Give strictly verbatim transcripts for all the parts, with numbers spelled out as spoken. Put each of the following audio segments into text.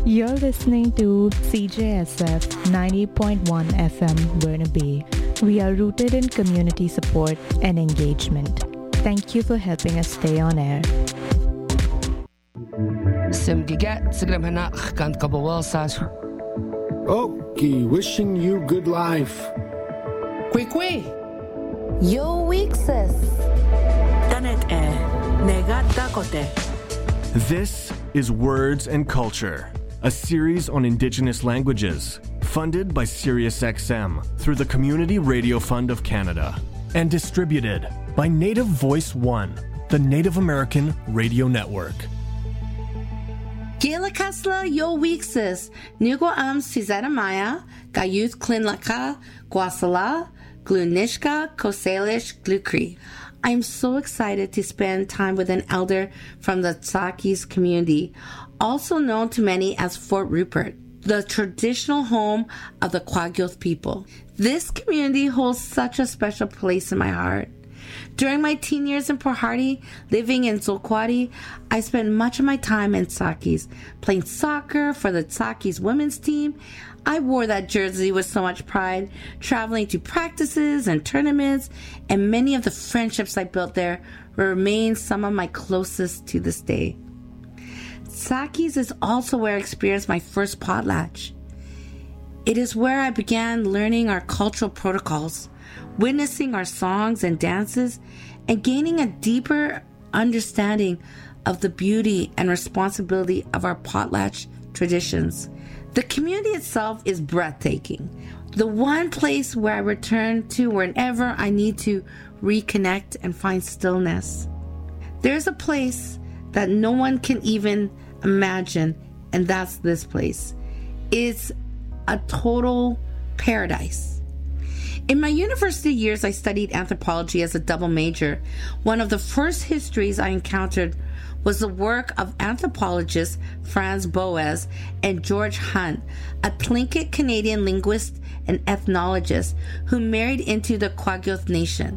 You're listening to C J S F ninety point one F M Burnaby. We are rooted in community support and engagement. Thank you for helping us stay on air. Okie, wishing you good life. Kwekwe. Yo Weeksis. Tanet e. Negat dakote. This is Words and Culture, a series on Indigenous languages, funded by SiriusXM through the Community Radio Fund of Canada, and distributed by Native Voice One, the Native American Radio Network. Gila Kasla Yo Weeksis. Nugo am Sizeta Maya, Gayuth Klinlaka, Guasala, Glunishka, Kosalish, Glukri. I'm so excited to spend time with an elder from the Tsakis community, also known to many as Fort Rupert, the traditional home of the Kwagyoth people. This community holds such a special place in my heart. During my teen years in Port Hardy, living in Zolkwati, I spent much of my time in Tsakis, playing soccer for the Tsakis women's team. I wore that jersey with so much pride, traveling to practices and tournaments, and many of the friendships I built there remain some of my closest to this day. Tsakis is also where I experienced my first potlatch. It is where I began learning our cultural protocols, witnessing our songs and dances, and gaining a deeper understanding of the beauty and responsibility of our potlatch traditions. The community itself is breathtaking. The one place where I return to whenever I need to reconnect and find stillness. There's a place that no one can even imagine, and that's this place. It's a total paradise. In my university years, I studied anthropology as a double major. One of the first histories I encountered was the work of anthropologists Franz Boas and George Hunt, a Tlingit Canadian linguist and ethnologist who married into the Kwagyoth Nation.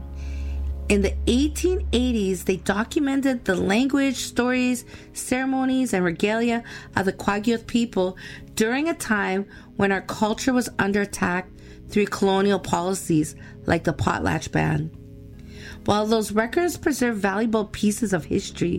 In the eighteen eighties, they documented the language, stories, ceremonies, and regalia of the Kwagyoth people during a time when our culture was under attack through colonial policies like the potlatch ban. While those records preserve valuable pieces of history,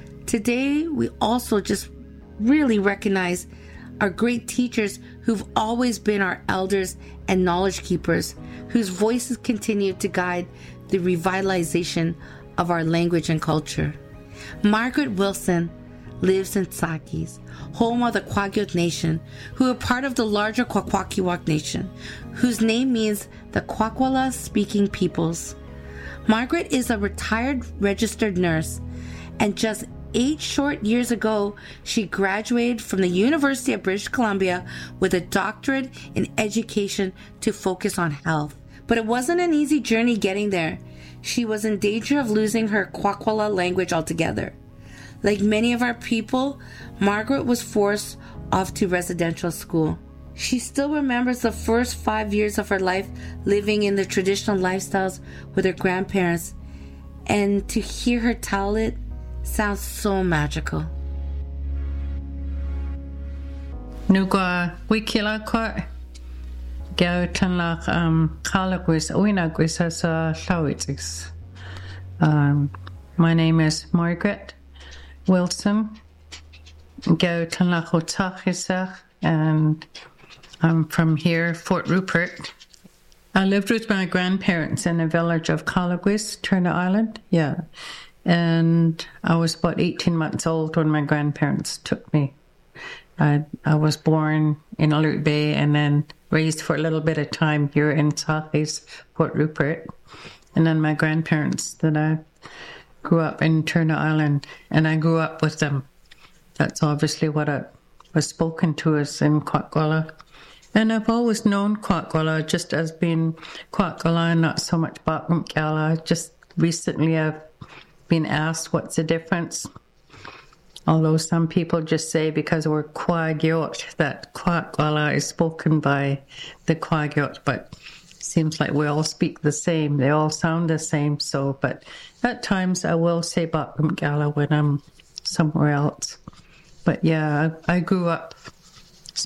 today we also just really recognize our great teachers who've always been our elders and knowledge keepers, whose voices continue to guide the revitalization of our language and culture. Margaret Wilson lives in Tsakis, home of the Kwagyoth Nation, who are part of the larger Kwakwakiwak Nation, whose name means the Kwakwala speaking peoples. Margaret is a retired registered nurse, and just eight short years ago, she graduated from the University of British Columbia with a doctorate in education to focus on health. But it wasn't an easy journey getting there. She was in danger of losing her Kwakwala language altogether. Like many of our people, Margaret was forced off to residential school. She still remembers the first five years of her life living in the traditional lifestyles with her grandparents, and to hear her tell it sounds so magical. Nuga wikila kwa gau tanlach um kalagwis oinagwis as a llawitix. Um my name is Margaret Wilson. Gau tanlach otachisach, and I'm from here, Fort Rupert. I lived with my grandparents in a village of Kalagwis, Turner Island. Yeah. And I was about eighteen months old when my grandparents took me. I, I was born in Alert Bay and then raised for a little bit of time here in Tsakis, Port Rupert. And then my grandparents, that I grew up in Turner Island, and I grew up with them. That's obviously what I, was spoken to us in Kwakwala. And I've always known Kwakwala just as being Kwakwala and not so much Bakumkala. Just recently I've been asked what's the difference. Although some people just say because we're Kwagyot that Kwakwala is spoken by the Kwagyot, but it seems like we all speak the same. They all sound the same. So, but at times I will say Bakumkala when I'm somewhere else. But yeah, I, I grew up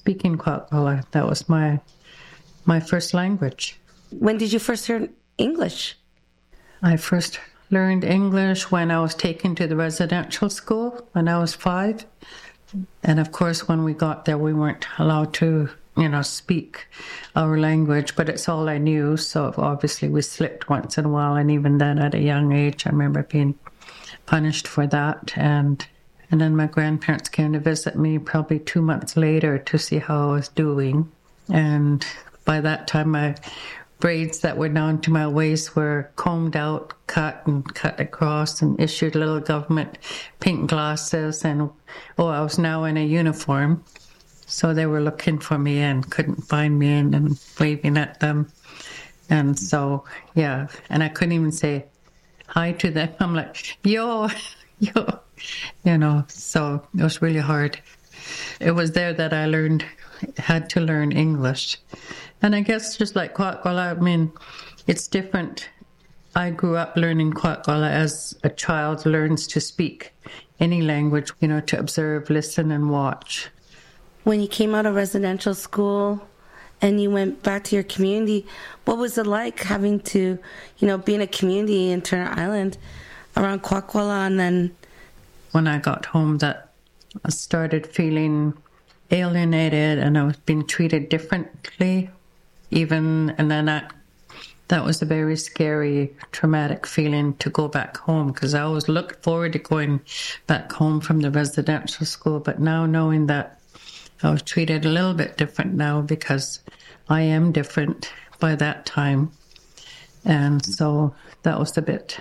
speaking Kwak'wala. That was my my first language. When did you first learn English? I first learned English when I was taken to the residential school when I was five. And of course, when we got there, we weren't allowed to, you know, speak our language, but it's all I knew. So obviously we slipped once in a while. And even then at a young age, I remember being punished for that. And and then my grandparents came to visit me probably two months later to see how I was doing. And by that time, my braids that were down to my waist were combed out, cut and cut across, and issued little government pink glasses. And, oh, I was now in a uniform. So they were looking for me and couldn't find me and, and waving at them. And so, yeah, and I couldn't even say hi to them. I'm like, yo, yo, you know, so it was really hard. It was there that I learned, had to learn English. And I guess just like Kwak'wala, I mean, it's different. I grew up learning Kwak'wala as a child learns to speak any language, you know, to observe, listen, and watch. When you came out of residential school and you went back to your community, what was it like having to, you know, be in a community in Turner Island around Kwak'wala? And then when I got home, that I started feeling alienated and I was being treated differently. Even, and then that, that was a very scary, traumatic feeling to go back home, because I always looked forward to going back home from the residential school. But now knowing that I was treated a little bit different now, because I am different by that time. And so that was a bit,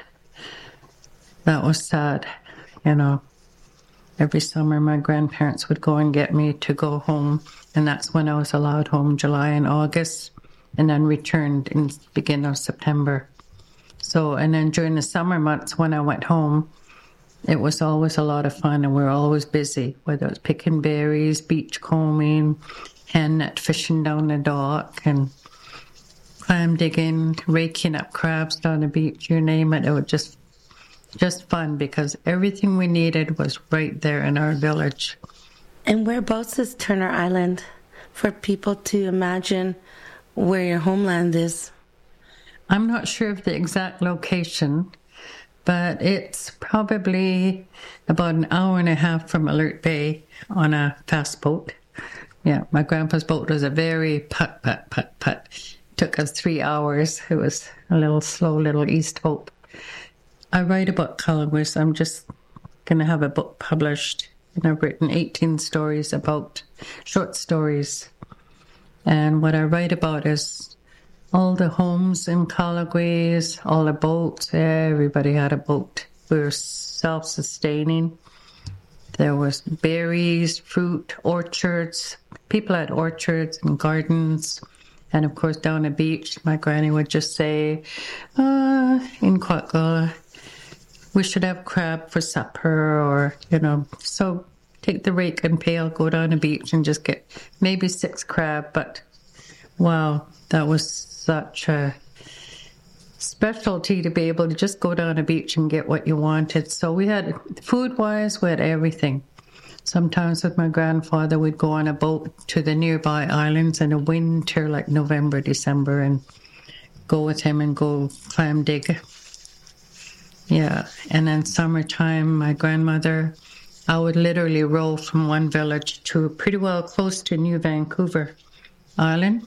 that was sad, you know. Every summer my grandparents would go and get me to go home. And that's when I was allowed home, July and August. And then returned in the beginning of September. So, and then during the summer months when I went home, it was always a lot of fun and we were always busy, whether it was picking berries, beach combing, hand net fishing down the dock, and clam digging, raking up crabs down the beach, you name it. It was just, just fun because everything we needed was right there in our village. And whereabouts is Turner Island for people to imagine where your homeland is? I'm not sure of the exact location, but it's probably about an hour and a half from Alert Bay on a fast boat. Yeah, my grandpa's boat was a very putt, putt, putt, putt. It took us three hours. It was a little slow little east boat. I write about Kalagwis. I'm just going to have a book published, and I've written eighteen stories about short stories. And what I write about is all the homes in Kalagwis, all the boats. Everybody had a boat. We were self-sustaining. There was berries, fruit, orchards. People had orchards and gardens. And of course, down the beach, my granny would just say, uh, in Kwak'wala, we should have crab for supper, or, you know, so take the rake and pail, go down the beach and just get maybe six crab. But wow, that was such a specialty to be able to just go down the beach and get what you wanted. So we had, food-wise, we had everything. Sometimes with my grandfather, we'd go on a boat to the nearby islands in the winter, like November, December, and go with him and go clam dig. Yeah, and then summertime, my grandmother, I would literally row from one village to pretty well close to New Vancouver Island.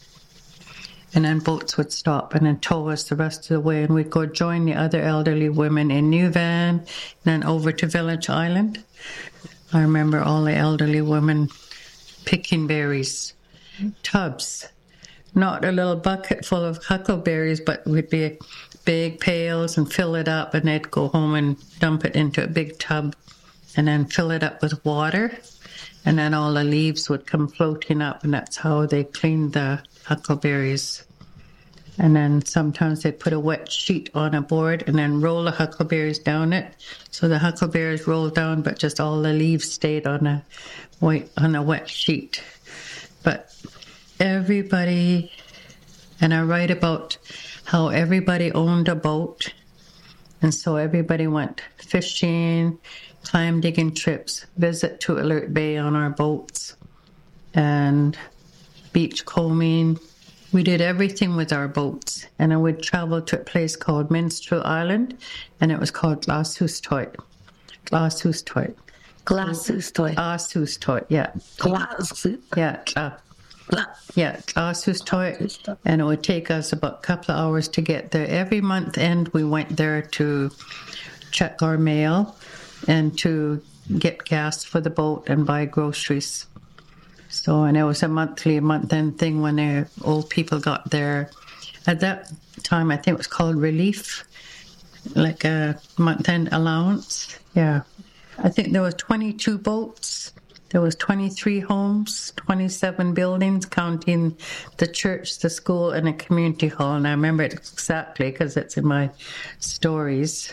And then boats would stop and then tow us the rest of the way. And we'd go join the other elderly women in New Van, and then over to Village Island. I remember all the elderly women picking berries, tubs, not a little bucket full of huckleberries, but would be big pails and fill it up, and they'd go home and dump it into a big tub and then fill it up with water. And then all the leaves would come floating up, and that's how they cleaned the huckleberries. And then sometimes they'd put a wet sheet on a board and then roll the huckleberries down it. So the huckleberries rolled down, but just all the leaves stayed on a white on a wet sheet. But everybody, and I write about how everybody owned a boat, and so everybody went fishing, clam digging trips, visit to Alert Bay on our boats. and beach combing. We did everything with our boats. And I would travel to a place called Minstrel Island, and it was called Glashüstøy. Glashüstøy. Glashüstøy. Glashüstøy, yeah. Glass. Yeah, uh, yeah, Glashüstøy. And it would take us about a couple of hours to get there. Every month end, we went there to check our mail and to get gas for the boat and buy groceries. So, and it was a monthly, month-end thing when the old people got there. At that time, I think it was called relief, like a month-end allowance. Yeah. I think there was twenty-two boats. There was twenty-three homes, twenty-seven buildings, counting the church, the school, and a community hall. And I remember it exactly because it's in my stories.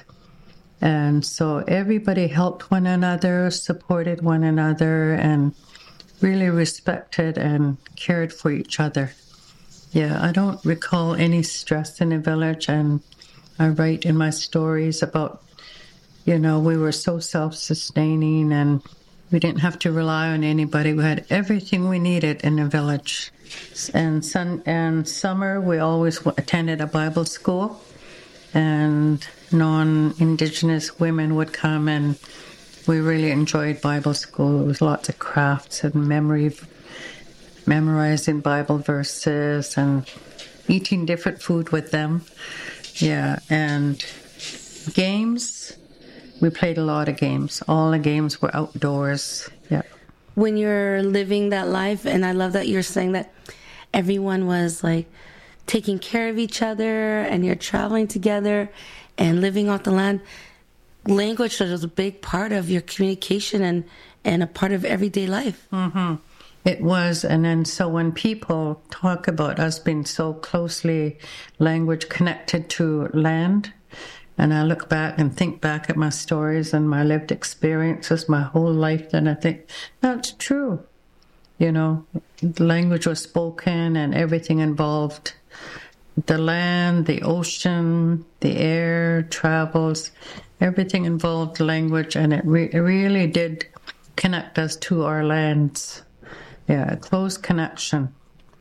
And so everybody helped one another, supported one another, and really respected and cared for each other. Yeah, I don't recall any stress in the village, and I write in my stories about, you know, we were so self-sustaining and we didn't have to rely on anybody. We had everything we needed in the village. And sun and summer, we always attended a Bible school, and non-Indigenous women would come, and we really enjoyed Bible school. There was lots of crafts and memory, memorizing Bible verses and eating different food with them. Yeah, and games. We played a lot of games. All the games were outdoors. Yeah. When you're living that life, and I love that you're saying that everyone was like taking care of each other, and you're traveling together and living off the land. Language was a big part of your communication and, and a part of everyday life. Mm-hmm. It was. And then so when people talk about us being so closely language connected to land, and I look back and think back at my stories and my lived experiences my whole life, then I think that's true. You know, the language was spoken and everything involved the land, the ocean, the air, travels, everything involved language, and it, re- it really did connect us to our lands. Yeah, a close connection,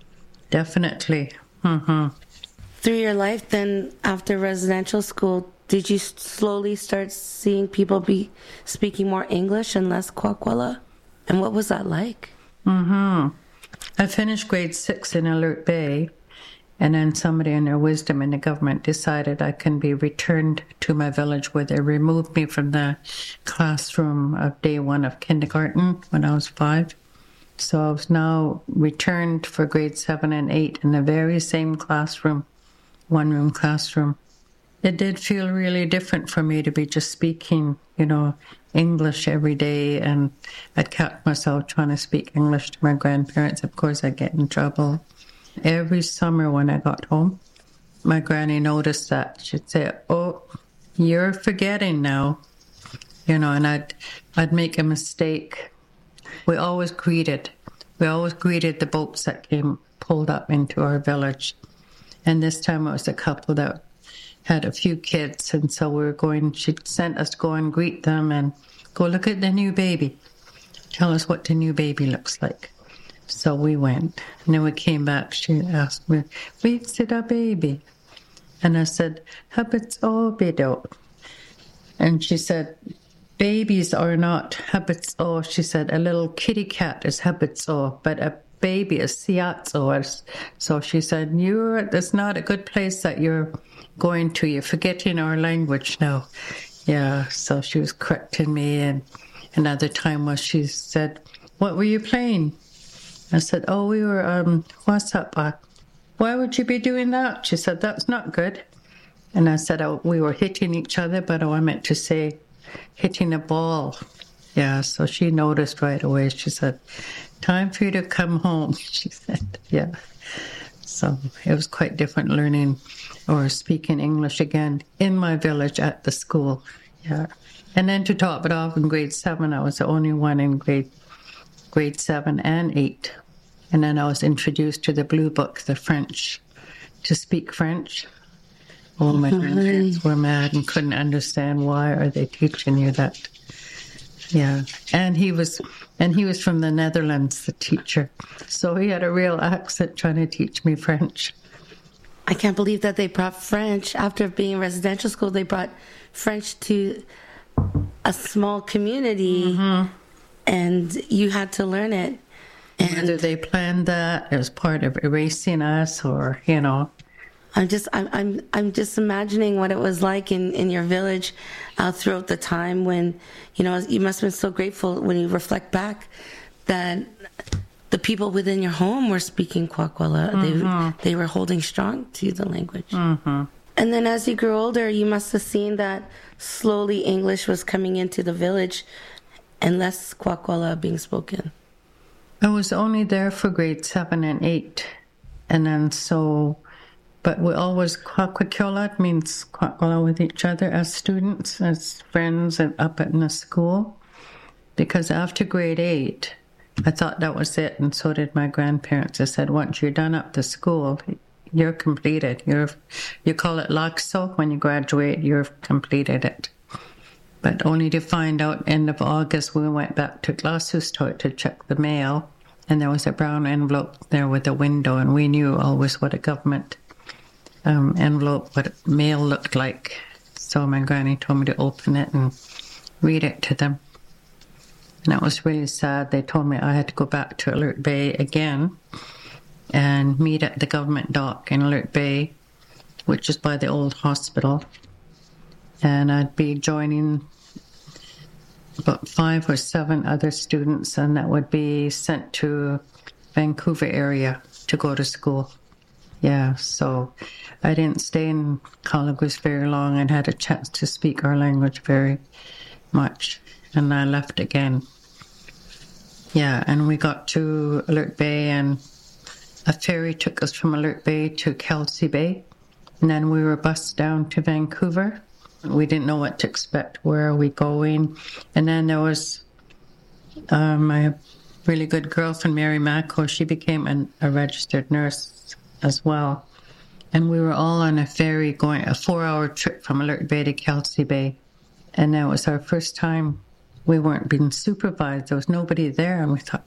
definitely. Mm-hmm. Through your life, then, after residential school, did you slowly start seeing people be speaking more English and less Kwakwala? And what was that like? Mm-hmm. I finished grade six in Alert Bay, and then somebody in their wisdom in the government decided I can be returned to my village, where they removed me from the classroom of day one of kindergarten when I was five. So I was now returned for grade seven and eight in the very same classroom, one-room classroom. It did feel really different for me to be just speaking, you know, English every day, and I'd catch myself trying to speak English to my grandparents. Of course, I'd get in trouble. Every summer when I got home, my granny noticed that. She'd say, "Oh, you're forgetting now," you know, and I'd I'd make a mistake. We always greeted. We always greeted the boats that came pulled up into our village. And this time it was a couple that had a few kids, and so we were going, she sent us to go and greet them and go look at the new baby. Tell us what the new baby looks like. So we went. And then we came back, she asked me, "Where's the baby?" And I said, "Habits all bido." And she said, "Babies are not habits or," she said, "a little kitty cat is habits or, but a baby is siats or." So she said, "You're, that's not a good place that you're going to. You're forgetting our language now." Yeah, so she was correcting me. And another time was she said, "What were you playing?" I said, "Oh, we were, um, what's up? Uh, why would you be doing that?" She said, "That's not good." And I said, "Oh, we were hitting each other, but oh, I meant to say hitting a ball." Yeah, so she noticed right away. She said, "Time for you to come home," she said. Yeah. So it was quite different learning or speaking English again in my village at the school. Yeah. And then to top it off, in grade seven, I was the only one in grade grade seven and eight. And then I was introduced to the Blue Book, the French, to speak French. All my grandparents were mad and couldn't understand, why are they teaching you that? Yeah, and he was, and he was from the Netherlands, the teacher. So he had a real accent trying to teach me French. I can't believe that they brought French after being in residential school. They brought French to a small community, mm-hmm. and you had to learn it. And whether they planned that as part of erasing us, or you know. I'm just I'm I'm I'm just imagining what it was like in, in your village uh, throughout the time when, you know, you must have been so grateful when you reflect back that the people within your home were speaking Kwakwala. Mm-hmm. They they were holding strong to the language. Mm-hmm. And then as you grew older, you must have seen that slowly English was coming into the village and less Kwakwala being spoken. I was only there for grade seven and eight, and then so. But we always Kwakwakola means Kwakwala with each other as students, as friends, and up in the school. Because after grade eight, I thought that was it, and so did my grandparents. They said, once you're done up to school, you're completed. You're, you call it lakso when you graduate, you've completed it. But only to find out end of August, we went back to Glashüstorp to check the mail, and there was a brown envelope there with a window, and we knew always what a government Um, envelope, what mail looked like. So my granny told me to open it and read it to them. And that was really sad. They told me I had to go back to Alert Bay again and meet at the government dock in Alert Bay, which is by the old hospital. And I'd be joining about five or seven other students, and that would be sent to Vancouver area to go to school. Yeah, so I didn't stay in Kalagwis very long and had a chance to speak our language very much. And I left again. Yeah, and we got to Alert Bay, and a ferry took us from Alert Bay to Kelsey Bay. And then we were bused down to Vancouver. We didn't know what to expect. Where are we going? And then there was um, my really good girlfriend, Mary Macko. She became an, a registered nurse as well. And we were all on a ferry going a four-hour trip from Alert Bay to Kelsey Bay. And that was our first time we weren't being supervised. There was nobody there. And we thought,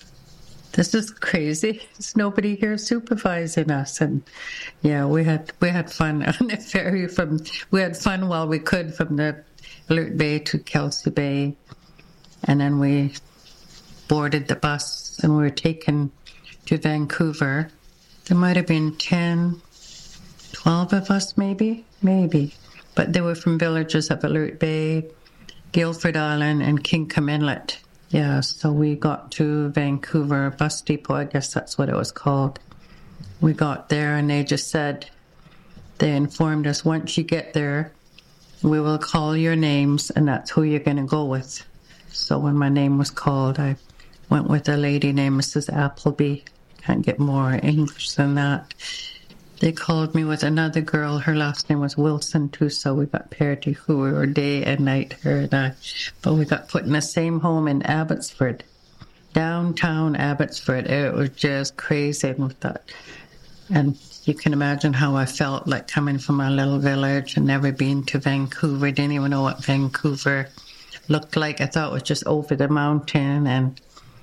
this is crazy. There's nobody here supervising us. And yeah, we had we had fun on the ferry. From we had fun while we could from the Alert Bay to Kelsey Bay. And then we boarded the bus and we were taken to Vancouver. There might have been ten, twelve of us, maybe, maybe. But they were from villages of Alert Bay, Guildford Island, and Kingham Inlet. Yeah, so we got to Vancouver Bus Depot, I guess that's what it was called. We got there and they just said, they informed us, once you get there, we will call your names and that's who you're going to go with. So when my name was called, I went with a lady named Missus Appleby. Can't get more English than that. They called me with another girl. Her last name was Wilson, too, so we got paired to who we were day and night, her and I. But we got put in the same home in Abbotsford, downtown Abbotsford. It was just crazy. And, we thought, and you can imagine how I felt, like coming from a little village and never been to Vancouver. Didn't even know what Vancouver looked like. I thought it was just over the mountain. And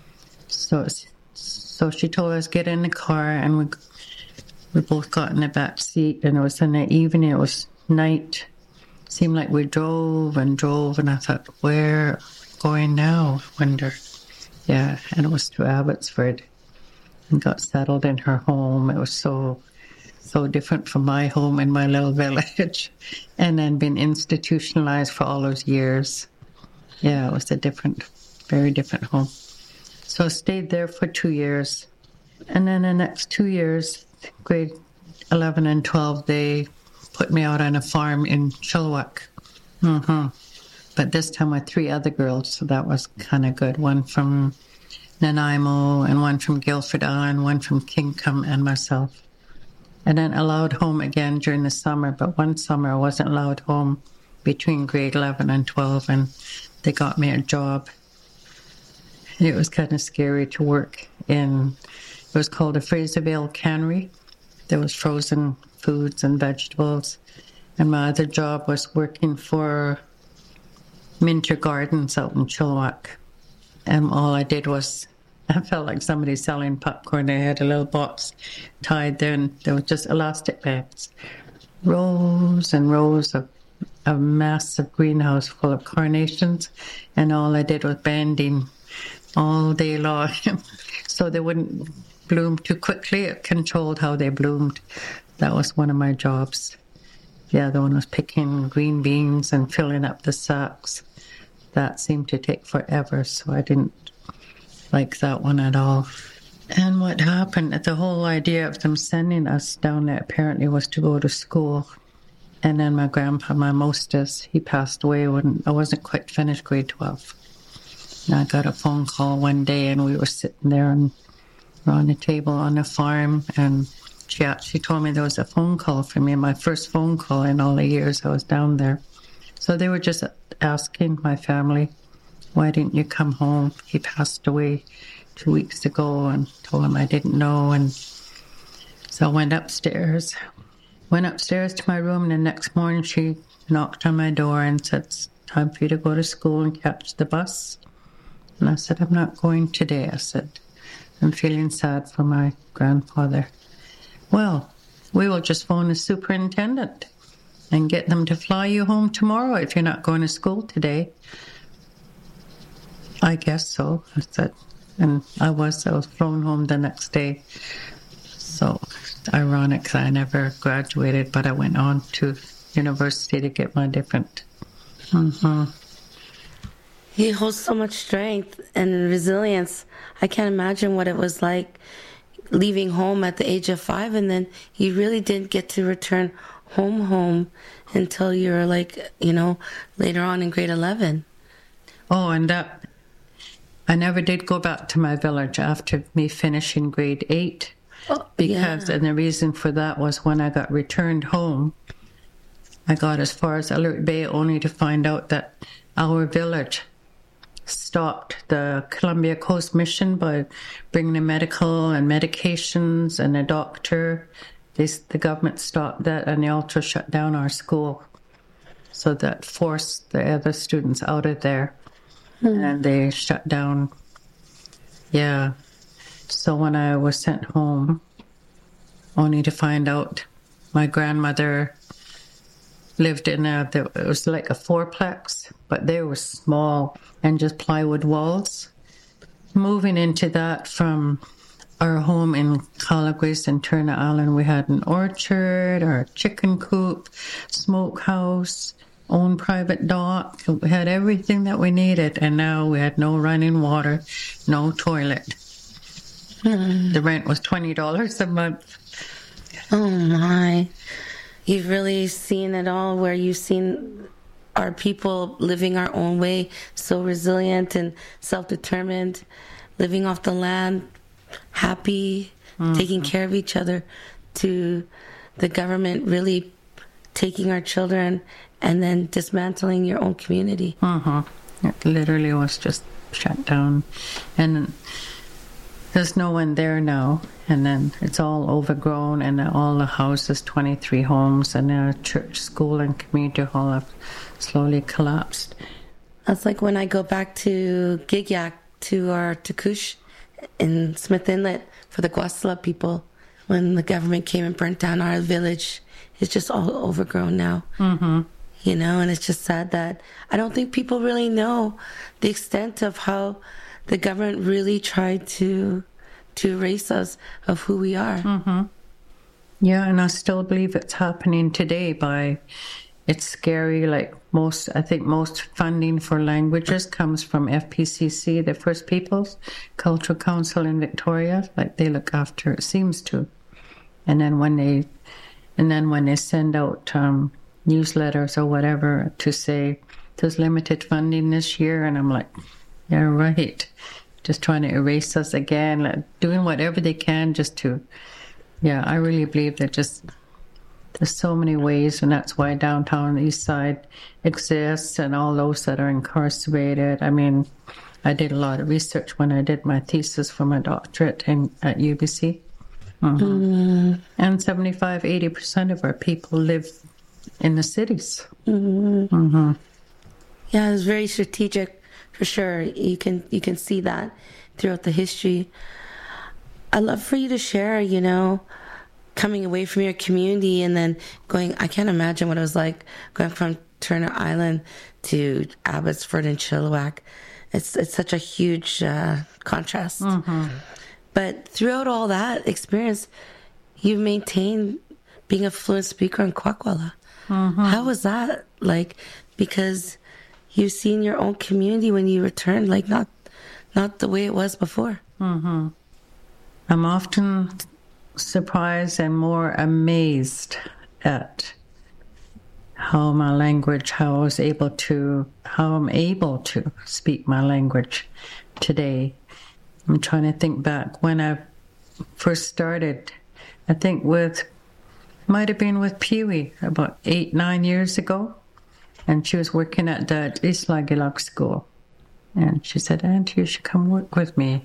so it's So she told us, get in the car, and we we both got in the back seat, and it was in the evening, it was night. It seemed like we drove and drove, and I thought, where are we going now? I wonder. Yeah, and it was to Abbotsford, and got settled in her home. It was so, so different from my home in my little village, and then been institutionalized for all those years. Yeah, it was a different, very different home. So I stayed there for two years. And then the next two years, grade eleven and twelve, they put me out on a farm in Chilliwack. Mm-hmm. But this time with three other girls, so that was kind of good. One from Nanaimo, and one from Guildford Island, one from Kingham, and myself. And then allowed home again during the summer. But one summer I wasn't allowed home between grade eleven and twelve, and they got me a job. It was kind of scary to work in, it was called a Fraservale Cannery. There was frozen foods and vegetables. And my other job was working for Minter Gardens out in Chilliwack. And all I did was, I felt like somebody selling popcorn. They had a little box tied there, and there was just elastic bags. Rows and rows of a massive greenhouse full of carnations, and all I did was banding all day long so they wouldn't bloom too quickly. It controlled how they bloomed. That was one of my jobs. The other one was picking green beans and filling up the sacks. That seemed to take forever, so I didn't like that one at all. And what happened, the whole idea of them sending us down there apparently was to go to school. And then my grandpa, my mostest, he passed away when I wasn't quite finished grade twelve. And I got a phone call one day, and we were sitting there and around the table on the farm, and she actually told me there was a phone call for me, my first phone call in all the years I was down there. So they were just asking my family, why didn't you come home? He passed away two weeks ago, and told him I didn't know. And so I went upstairs. Went upstairs to my room, and the next morning she knocked on my door and said, it's time for you to go to school and catch the bus. And I said, I'm not going today. I said, I'm feeling sad for my grandfather. Well, we will just phone the superintendent and get them to fly you home tomorrow if you're not going to school today. I guess so, I said. And I was, I was flown home the next day. So ironic, I never graduated, but I went on to university to get my different. Mm-hmm. He holds so much strength and resilience. I can't imagine what it was like leaving home at the age of five, and then you really didn't get to return home home until you were like, you know, later on in grade eleven. Oh, and that, I never did go back to my village after me finishing grade eight. Oh, because, yeah. And the reason for that was when I got returned home, I got as far as Alert Bay only to find out that our village stopped the Columbia Coast Mission by bringing the medical and medications and a doctor. They, the government stopped that, and they also shut down our school. So that forced the other students out of there. Mm. And they shut down. Yeah. So when I was sent home, only to find out my grandmother lived in a, it was like a fourplex, but they were small and just plywood walls. Moving into that from our home in Calaguis and Turner Island, we had an orchard, our chicken coop, smokehouse, own private dock. We had everything that we needed, and now we had no running water, no toilet. Mm. The rent was twenty dollars a month. Oh, my. You've really seen it all, where you've seen our people living our own way, so resilient and self-determined, living off the land, happy, mm-hmm. taking care of each other, to the government really taking our children and then dismantling your own community. Mm-hmm. It literally was just shut down. And there's no one there now, and then it's all overgrown, and all the houses, twenty-three homes, and a church, school, and community hall have slowly collapsed. That's like when I go back to Gigyak, to our Takush in Smith Inlet for the Guasala people, when the government came and burnt down our village. It's just all overgrown now. Mm-hmm. You know, and it's just sad that I don't think people really know the extent of how the government really tried to to erase us of who we are. Mm-hmm. Yeah, and I still believe it's happening today. By it's scary. Like most, I think most funding for languages comes from F P C C, the First Peoples Cultural Council in Victoria. Like they look after, it seems to. And then when they, and then when they send out um, newsletters or whatever to say there's limited funding this year, and I'm like, yeah, right. Just trying to erase us again, like doing whatever they can just to, yeah, I really believe that just, there's so many ways, and that's why downtown East Side exists, and all those that are incarcerated. I mean, I did a lot of research when I did my thesis for my doctorate in, at U B C. Mm-hmm. Mm. And seventy-five, eighty percent of our people live in the cities. Mm-hmm. Mm-hmm. Yeah, it's very strategic for sure. You can you can see that throughout the history. I'd love for you to share, you know, coming away from your community and then going, I can't imagine what it was like going from Turner Island to Abbotsford and Chilliwack. It's it's such a huge uh, contrast. Mm-hmm. But throughout all that experience, you've maintained being a fluent speaker in Kwakwala. Mm-hmm. How was that like? Because you've seen your own community when you returned, like not not the way it was before. Mm-hmm. I'm often surprised and more amazed at how my language, how I was able to, how I'm able to speak my language today. I'm trying to think back when I first started, I think with, might have been with Pee-wee about eight, nine years ago. And she was working at the Isla Gilak school. And she said, Auntie, you should come work with me.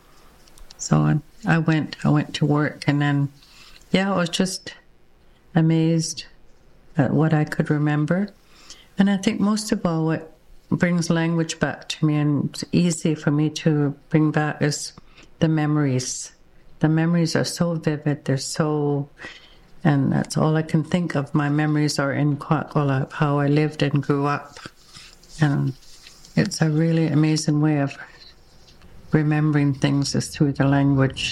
So I went, I went to work, and then, yeah, I was just amazed at what I could remember. And I think most of all, what brings language back to me and it's easy for me to bring back is the memories. The memories are so vivid, they're so, and that's all I can think of. My memories are in Kwakwala, how I lived and grew up. And it's a really amazing way of remembering things is through the language.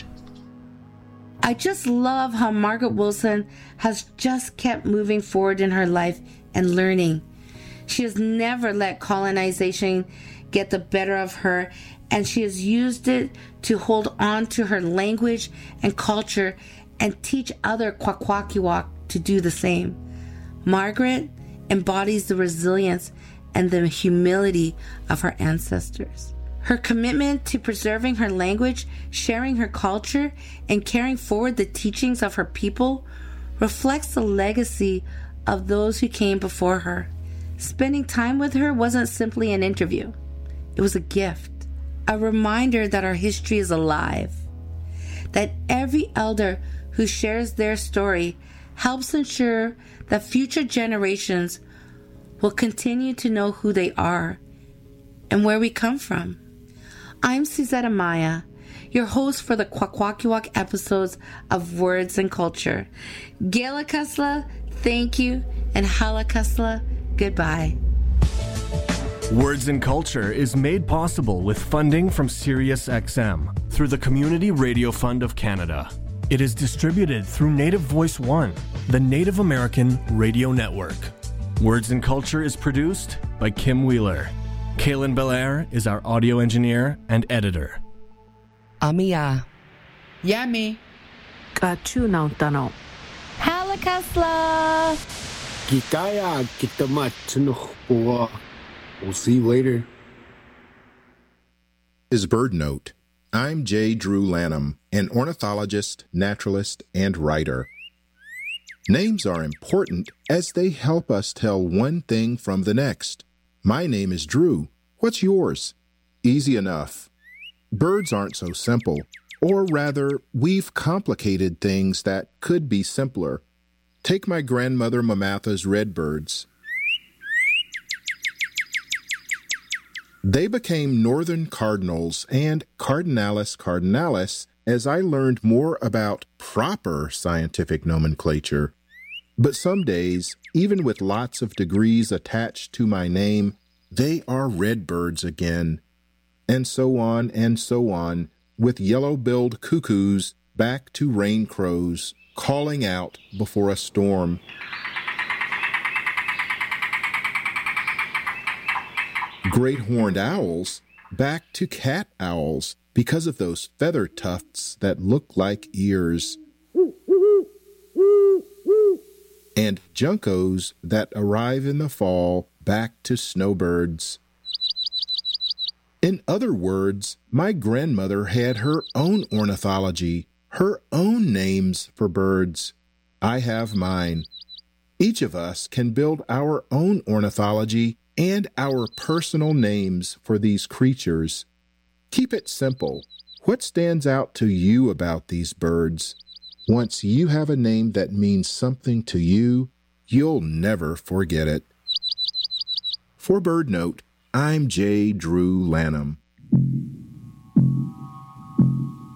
I just love how Margaret Wilson has just kept moving forward in her life and learning. She has never let colonization get the better of her, and she has used it to hold on to her language and culture and teach other Kwakwakiwak to do the same. Margaret embodies the resilience and the humility of her ancestors. Her commitment to preserving her language, sharing her culture, and carrying forward the teachings of her people reflects the legacy of those who came before her. Spending time with her wasn't simply an interview. It was a gift, a reminder that our history is alive, that every elder who shares their story helps ensure that future generations will continue to know who they are and where we come from. I'm Suzette Maya, your host for the Kwakwakiwak episodes of Words and Culture. Gela Kasla, thank you, and Hala Kasla, goodbye. Words and Culture is made possible with funding from SiriusXM through the Community Radio Fund of Canada. It is distributed through Native Voice One, the Native American radio network. Words and Culture is produced by Kim Wheeler. Kaylin Belair is our audio engineer and editor. Amia. Yami. Kachunautano. Halakasla. Gikaya kitamat. We'll see you later. Is Bird Note. I'm J. Drew Lanham, an ornithologist, naturalist, and writer. Names are important as they help us tell one thing from the next. My name is Drew. What's yours? Easy enough. Birds aren't so simple, or rather, we've complicated things that could be simpler. Take my grandmother Mamatha's redbirds. They became northern cardinals and Cardinalis cardinalis as I learned more about proper scientific nomenclature. But some days, even with lots of degrees attached to my name, they are redbirds again. And so on and so on, with yellow-billed cuckoos back to rain crows, calling out before a storm. Great horned owls back to cat owls because of those feather tufts that look like ears. And juncos that arrive in the fall back to snowbirds. In other words, my grandmother had her own ornithology, her own names for birds. I have mine. Each of us can build our own ornithology and our personal names for these creatures. Keep it simple. What stands out to you about these birds? Once you have a name that means something to you, you'll never forget it. For BirdNote, I'm J. Drew Lanham.